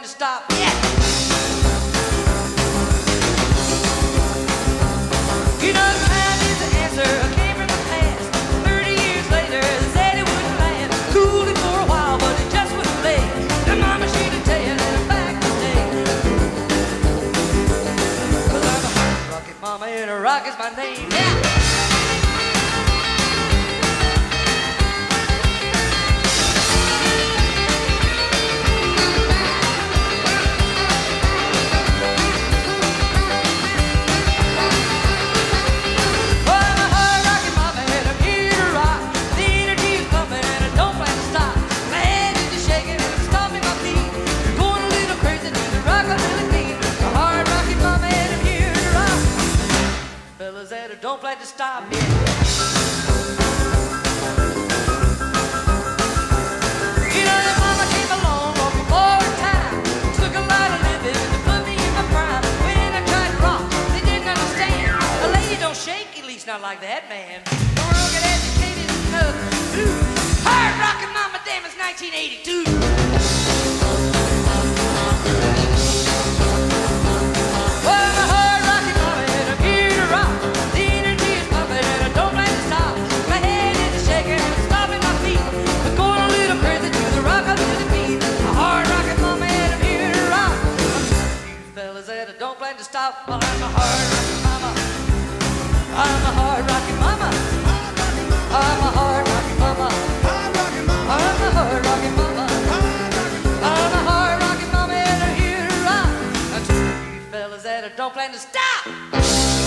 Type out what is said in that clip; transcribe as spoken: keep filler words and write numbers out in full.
to stop yet. You know time is the answer. I came from the past. Thirty years later, they said it wouldn't last. Cooled it for a while, but it just wouldn't last. The mama she'd tell you that I'm back to stay. 'Cause I'm a hard rocket mama and a rock is my name. Yeah. Don't plan to stop me. You know that mama came along long before time. Took a lot of living to put me in my prime. When I tried to rock, they didn't understand. A lady don't shake, at least not like that man. The world get educated enough. Hard rockin' mama, damn, it's nineteen eighty-two. Don't plan to stop. Well, I'm a hard rockin' mama. I'm a hard rockin' mama. I'm a hard rockin' mama. I'm a hard rockin' mama. I'm a hard rockin' mama, and I'm here to rock. I'm two fellas that don't plan to stop.